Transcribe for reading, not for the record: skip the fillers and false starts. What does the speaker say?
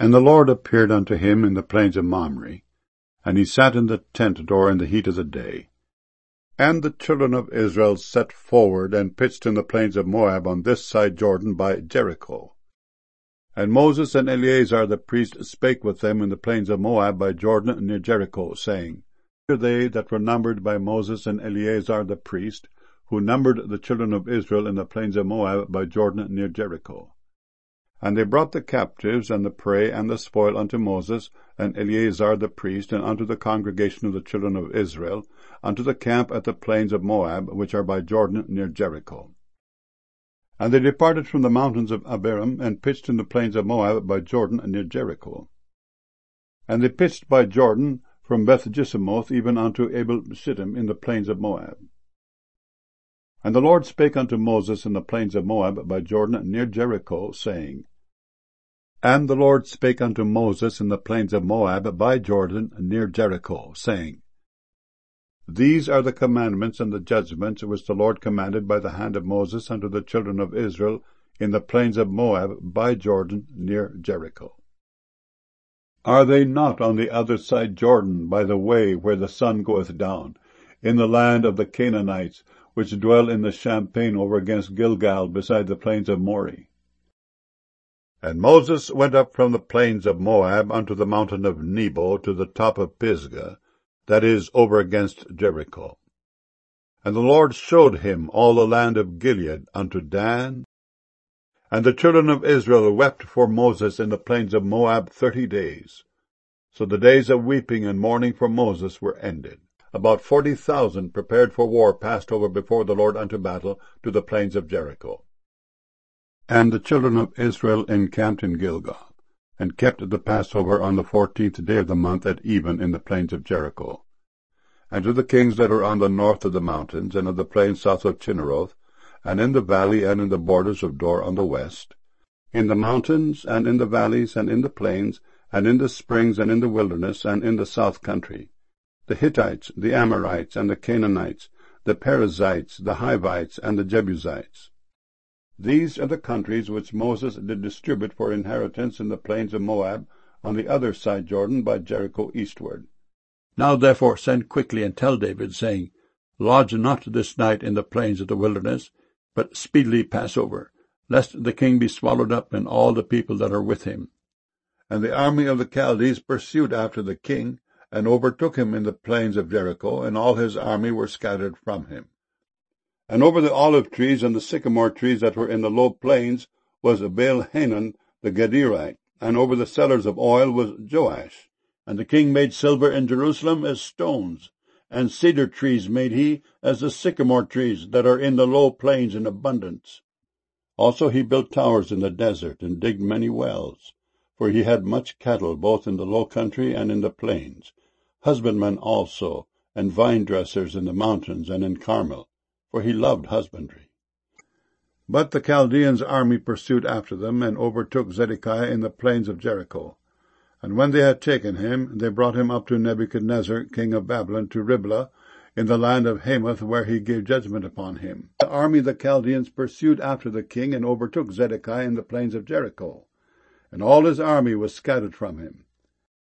And the Lord appeared unto him in the plains of Mamre, and he sat in the tent door in the heat of the day. And the children of Israel set forward and pitched in the plains of Moab on this side Jordan by Jericho. And Moses and Eleazar the priest spake with them in the plains of Moab by Jordan near Jericho, saying, They that were numbered by Moses and Eleazar the priest, who numbered the children of Israel in the plains of Moab by Jordan near Jericho. And they brought the captives and the prey and the spoil unto Moses and Eleazar the priest, and unto the congregation of the children of Israel, unto the camp at the plains of Moab, which are by Jordan near Jericho. And they departed from the mountains of Abiram, and pitched in the plains of Moab by Jordan near Jericho. And they pitched by Jordan from Beth-Jeshimoth even unto Abel-shittim in the plains of Moab. And the Lord spake unto Moses in the plains of Moab by Jordan near Jericho, saying, And the Lord spake unto Moses in the plains of Moab by Jordan near Jericho, saying, These are the commandments and the judgments which the Lord commanded by the hand of Moses unto the children of Israel in the plains of Moab by Jordan near Jericho. Are they not on the other side Jordan, by the way where the sun goeth down, in the land of the Canaanites, which dwell in the champaign over against Gilgal beside the plains of Moreh? And Moses went up from the plains of Moab unto the mountain of Nebo to the top of Pisgah, that is, over against Jericho. And the Lord showed him all the land of Gilead unto Dan. And the children of Israel wept for Moses in the plains of Moab 30 days. So the days of weeping and mourning for Moses were ended. About 40,000 prepared for war passed over before the Lord unto battle to the plains of Jericho. And the children of Israel encamped in Gilgal, and kept the Passover on the 14th day of the month at even in the plains of Jericho. And to the kings that are on the north of the mountains, and of the plains south of Chinneroth, and in the valley and in the borders of Dor on the west, in the mountains, and in the valleys, and in the plains, and in the springs, and in the wilderness, and in the south country, the Hittites, the Amorites, and the Canaanites, the Perizzites, the Hivites, and the Jebusites. These are the countries which Moses did distribute for inheritance in the plains of Moab, on the other side Jordan, by Jericho eastward. Now therefore send quickly and tell David, saying, Lodge not this night in the plains of the wilderness, but speedily pass over, lest the king be swallowed up, and all the people that are with him. And the army of the Chaldees pursued after the king, and overtook him in the plains of Jericho, and all his army were scattered from him. And over the olive trees and the sycamore trees that were in the low plains was Baal-Hanan the Gederite, and over the cellars of oil was Joash. And the king made silver in Jerusalem as stones, and cedar trees made he as the sycamore trees that are in the low plains in abundance. Also he built towers in the desert, and digged many wells, for he had much cattle both in the low country and in the plains, husbandmen also, and vine-dressers in the mountains and in Carmel, for he loved husbandry. But the Chaldeans' army pursued after them, and overtook Zedekiah in the plains of Jericho. And when they had taken him, they brought him up to Nebuchadnezzar, king of Babylon, to Riblah, in the land of Hamath, where he gave judgment upon him. The army of the Chaldeans pursued after the king, and overtook Zedekiah in the plains of Jericho. And all his army was scattered from him.